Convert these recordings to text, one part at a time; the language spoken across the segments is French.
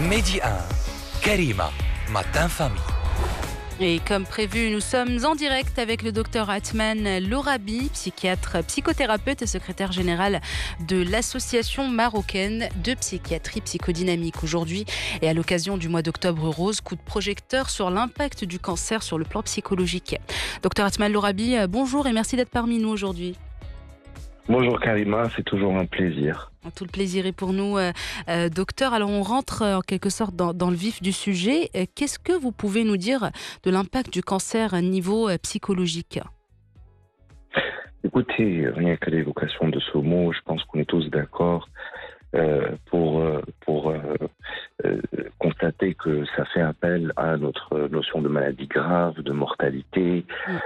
Midi 1, Karima, Matin Famille. Et comme prévu, nous sommes en direct avec le docteur Atman Lorabi, psychiatre, psychothérapeute et secrétaire général de l'Association marocaine de psychiatrie psychodynamique. Aujourd'hui, et à l'occasion du mois d'octobre rose, coup de projecteur sur l'impact du cancer sur le plan psychologique. Docteur Atman Lorabi, bonjour et merci d'être parmi nous aujourd'hui. Bonjour Karima, c'est toujours un plaisir. Tout le plaisir est pour nous, docteur. Alors on rentre en quelque sorte dans le vif du sujet. Qu'est-ce que vous pouvez nous dire de l'impact du cancer à niveau psychologique ? Écoutez, rien qu'à l'évocation de ce mot, je pense qu'on est tous d'accord pour constater que ça fait appel à notre notion de maladie grave, de mortalité,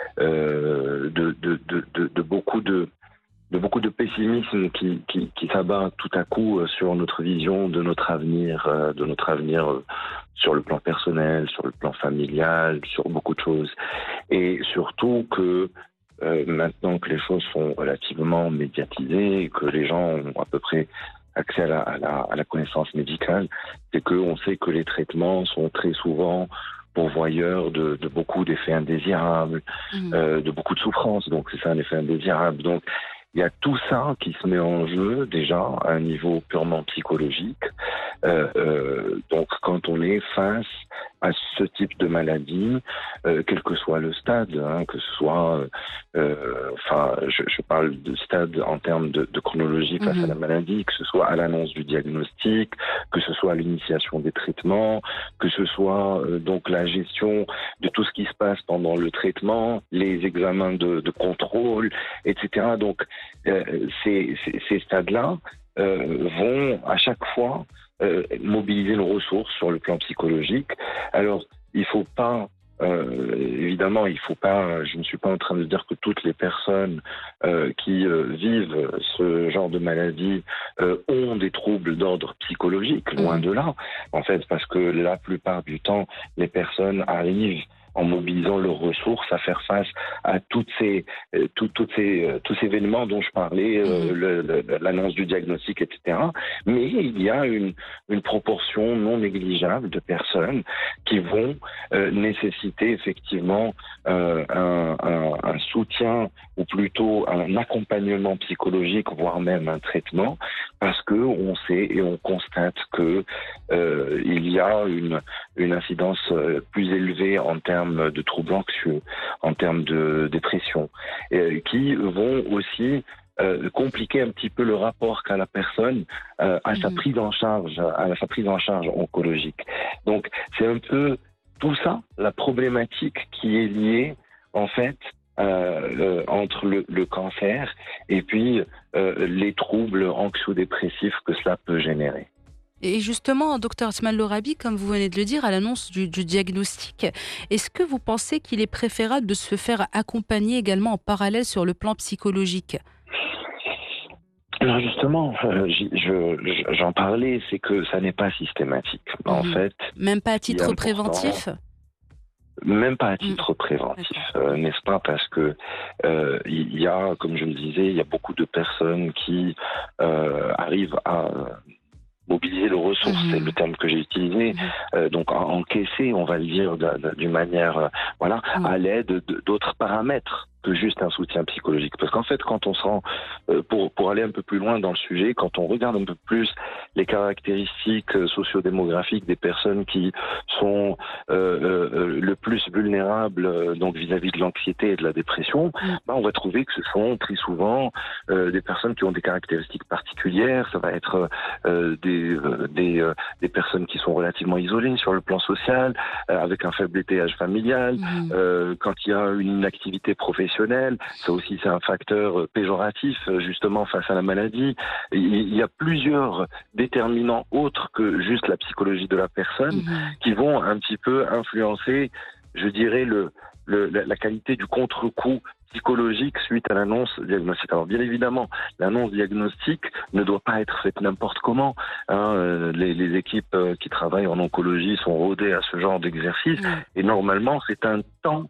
de beaucoup de pessimisme qui s'abat tout à coup sur notre vision de notre avenir sur le plan personnel, sur le plan familial, sur beaucoup de choses. Et surtout que maintenant que les choses sont relativement médiatisées, que les gens ont à peu près accès à la connaissance médicale, c'est qu'on sait que les traitements sont très souvent pourvoyeurs de beaucoup d'effets indésirables, de beaucoup de souffrances. Donc c'est ça, un effet indésirable. Donc il y a tout ça qui se met en jeu déjà à un niveau purement psychologique. Donc quand on est face à ce type de maladie, quel que soit le stade, que ce soit, je parle de stade en termes de chronologie face à la maladie, que ce soit à l'annonce du diagnostic, que ce soit à l'initiation des traitements, que ce soit donc la gestion de tout ce qui se passe pendant le traitement, les examens de contrôle, etc. Donc ces stades-là vont à chaque fois mobiliser nos ressources sur le plan psychologique. Alors, il faut pas, évidemment, je ne suis pas en train de dire que toutes les personnes qui vivent ce genre de maladie ont des troubles d'ordre psychologique, loin de là. En fait, parce que la plupart du temps, les personnes arrivent en mobilisant leurs ressources à faire face à tous ces événements dont je parlais, l'annonce du diagnostic, etc. Mais il y a une proportion non négligeable de personnes qui vont nécessiter effectivement un soutien ou plutôt un accompagnement psychologique, voire même un traitement, parce que on sait et on constate que il y a une incidence plus élevée en termes de troubles anxieux, en termes de dépression, qui vont aussi compliquer un petit peu le rapport qu'a la personne à sa prise en charge, oncologique. Donc c'est un peu tout ça, la problématique qui est liée en fait entre le cancer et puis les troubles anxio-dépressifs que cela peut générer. Et justement, docteur Atman Lorabi, comme vous venez de le dire, à l'annonce du diagnostic, est-ce que vous pensez qu'il est préférable de se faire accompagner également en parallèle sur le plan psychologique ? Alors justement, j'en parlais, c'est que ça n'est pas systématique. En fait, même pas à titre préventif ? Même pas à titre préventif, n'est-ce pas ? Parce que il y a, comme je le disais, il y a beaucoup de personnes qui arrivent à mobiliser les ressources, c'est le terme que j'ai utilisé, donc encaisser, on va le dire d'une manière, à l'aide d'autres paramètres que juste un soutien psychologique. Parce qu'en fait, quand on se rend, pour aller un peu plus loin dans le sujet, quand on regarde un peu plus les caractéristiques sociodémographiques des personnes qui sont le plus vulnérables donc vis-à-vis de l'anxiété et de la dépression, on va trouver que ce sont très souvent des personnes qui ont des caractéristiques particulières. Ça va être des personnes qui sont relativement isolées sur le plan social, avec un faible étayage familial, quand il y a une inactivité professionnelle, ça aussi c'est un facteur péjoratif justement face à la maladie. Il y a plusieurs déterminants autres que juste la psychologie de la personne qui vont un petit peu influencer, je dirais, la qualité du contre-coup psychologique suite à l'annonce diagnostique. Alors bien évidemment, l'annonce diagnostique ne doit pas être faite n'importe comment. Les équipes qui travaillent en oncologie sont rodées à ce genre d'exercice et normalement c'est un temps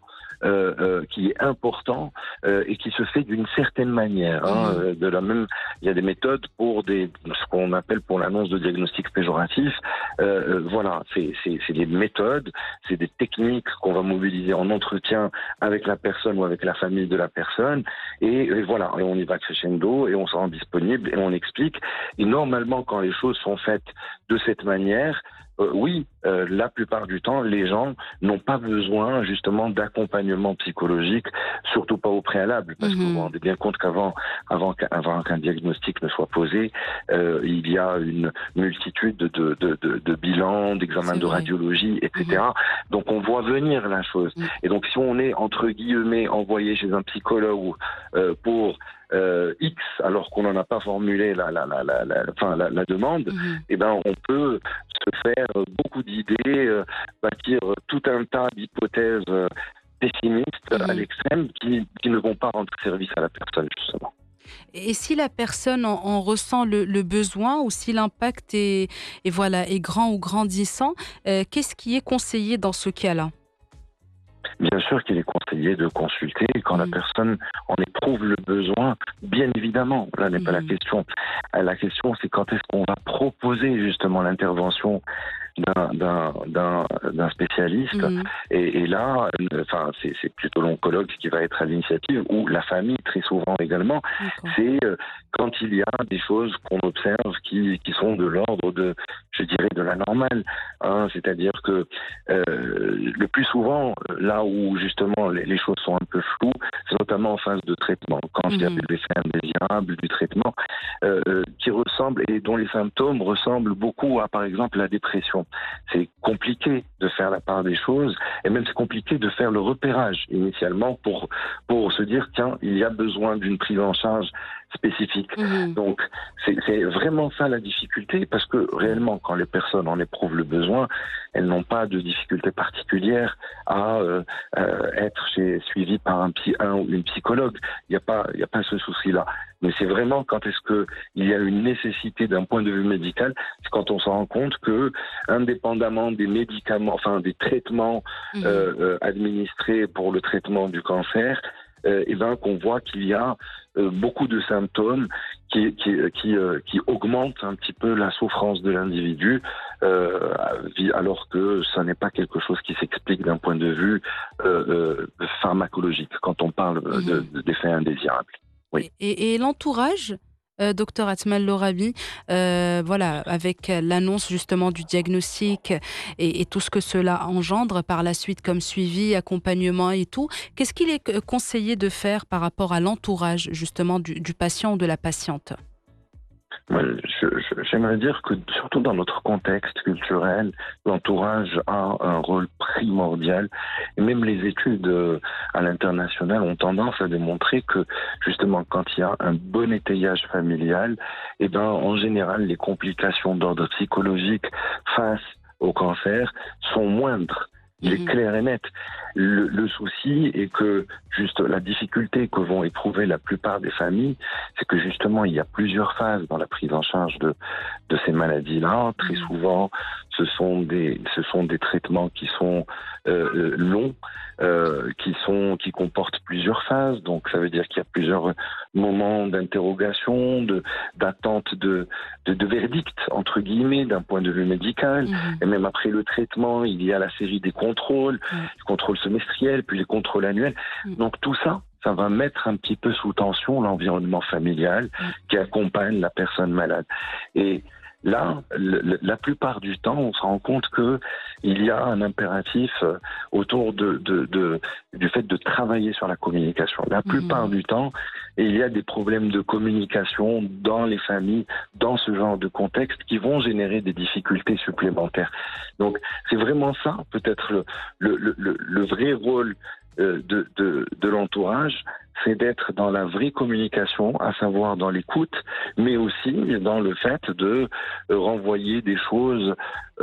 qui est important et qui se fait d'une certaine manière. De la même, il y a des méthodes pour ce qu'on appelle pour l'annonce de diagnostic péjoratif. Voilà, c'est des méthodes, c'est des techniques qu'on va mobiliser en entretien avec la personne ou avec la famille de la personne. Et voilà, et on y va crescendo et on se rend disponible et on explique. Et normalement, quand les choses sont faites de cette manière, la plupart du temps, les gens n'ont pas besoin justement d'accompagnement psychologique, surtout pas au préalable, parce que vous vous rendez bien compte avant qu'un diagnostic ne soit posé, il y a une multitude de bilans, d'examens de radiologie, etc. Donc on voit venir la chose. Et donc si on est entre guillemets envoyé chez un psychologue pour X, alors qu'on n'en a pas formulé la demande, eh ben on peut se faire beaucoup d'idées, bâtir tout un tas d'hypothèses pessimistes à l'extrême qui ne vont pas rendre service à la personne, justement. Et si la personne en ressent le besoin ou si l'impact est grand ou grandissant, qu'est-ce qui est conseillé dans ce cas-là ? Bien sûr qu'il est conseillé de consulter quand la personne en éprouve le besoin, bien évidemment. Là n'est pas la question. La question, c'est quand est-ce qu'on va proposer justement l'intervention d'un spécialiste. Et là, c'est plutôt l'oncologue qui va être à l'initiative, ou la famille très souvent également. C'est quand il y a des choses qu'on observe qui sont de l'ordre de, je dirais, de la normale. C'est-à-dire que le plus souvent, là où justement les choses sont un peu floues, c'est notamment en phase de traitement. Quand il y a des effets indésirables du traitement qui ressemblent et dont les symptômes ressemblent beaucoup à, par exemple, la dépression. C'est compliqué de faire la part des choses et même c'est compliqué de faire le repérage initialement pour se dire tiens, il y a besoin d'une prise en charge spécifique. Donc c'est vraiment ça la difficulté, parce que réellement quand les personnes en éprouvent le besoin, elles n'ont pas de difficulté particulière à être suivies par un ou une psychologue. Il n'y a pas ce souci-là. Mais c'est vraiment quand est-ce que il y a une nécessité d'un point de vue médical, c'est quand on se rend compte que, indépendamment des médicaments, enfin des traitements administrés pour le traitement du cancer, qu'on voit qu'il y a beaucoup de symptômes qui augmentent un petit peu la souffrance de l'individu, alors que ça n'est pas quelque chose qui s'explique d'un point de vue pharmacologique quand on parle d'effets indésirables. Oui. Et l'entourage, docteur Atman Lorabi, avec l'annonce justement du diagnostic et tout ce que cela engendre par la suite comme suivi, accompagnement et tout, qu'est-ce qu'il est conseillé de faire par rapport à l'entourage justement du patient ou de la patiente ? J'aimerais dire que, surtout dans notre contexte culturel, l'entourage a un rôle primordial. Et même les études à l'international ont tendance à démontrer que, justement, quand il y a un bon étayage familial, en général, les complications d'ordre psychologique face au cancer sont moindres. Il est clair et net. Le souci est que juste la difficulté que vont éprouver la plupart des familles, c'est que justement il y a plusieurs phases dans la prise en charge de ces maladies-là. Très souvent, ce sont des traitements qui sont longs, qui comportent plusieurs phases. Donc ça veut dire qu'il y a plusieurs moments d'interrogation, d'attente de verdict entre guillemets d'un point de vue médical. Et même après le traitement, il y a la série des contrôles, les contrôles semestriels, puis les contrôles annuels. Donc tout ça va mettre un petit peu sous tension l'environnement familial qui accompagne la personne malade. Et là, la plupart du temps, on se rend compte que il y a un impératif autour du fait de travailler sur la communication. La plupart du temps, il y a des problèmes de communication dans les familles, dans ce genre de contexte, qui vont générer des difficultés supplémentaires. Donc, c'est vraiment ça, peut-être le vrai rôle de l'entourage, c'est d'être dans la vraie communication, à savoir dans l'écoute, mais aussi dans le fait de renvoyer des choses,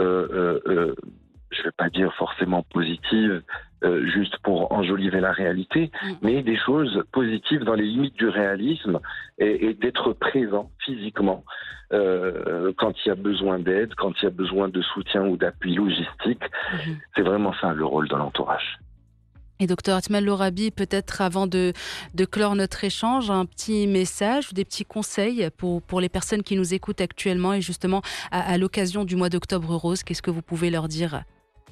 je vais pas dire forcément positives, juste pour enjoliver la réalité, mais des choses positives dans les limites du réalisme et d'être présent physiquement quand il y a besoin d'aide, quand il y a besoin de soutien ou d'appui logistique. C'est vraiment ça le rôle de l'entourage. Et docteur Atman Lorabi, peut-être avant de clore notre échange, un petit message ou des petits conseils pour les personnes qui nous écoutent actuellement et justement à l'occasion du mois d'Octobre Rose, qu'est-ce que vous pouvez leur dire?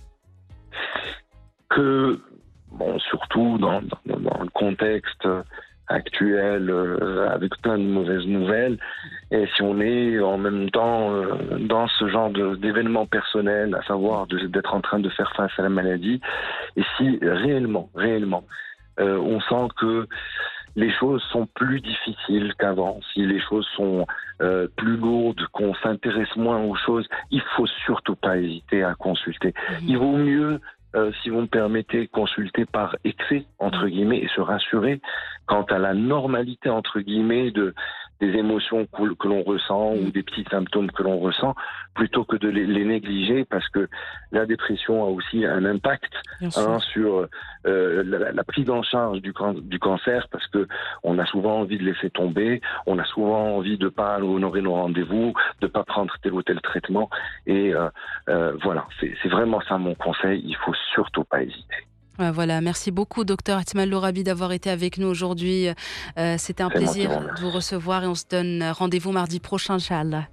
Que, bon, surtout dans le contexte actuel, avec plein de mauvaises nouvelles, et si on est en même temps dans ce genre d'événements personnels, à savoir d'être en train de faire face à la maladie, et si réellement, on sent que les choses sont plus difficiles qu'avant, si les choses sont plus lourdes, qu'on s'intéresse moins aux choses, il faut surtout pas hésiter à consulter. Il vaut mieux, si vous me permettez, consulter par excès, entre guillemets, et se rassurer quant à la normalité, entre guillemets, des émotions que l'on ressent ou des petits symptômes que l'on ressent, plutôt que de les négliger, parce que la dépression a aussi un impact sur la prise en charge du cancer, parce que on a souvent envie de laisser tomber, on a souvent envie de pas honorer nos rendez-vous, de pas prendre tel ou tel traitement, et voilà, c'est vraiment ça mon conseil, il faut surtout pas hésiter. Voilà, merci beaucoup docteur Atman Lorabi d'avoir été avec nous aujourd'hui. C'était un plaisir de vous recevoir et on se donne rendez-vous mardi prochain, Inch'Allah.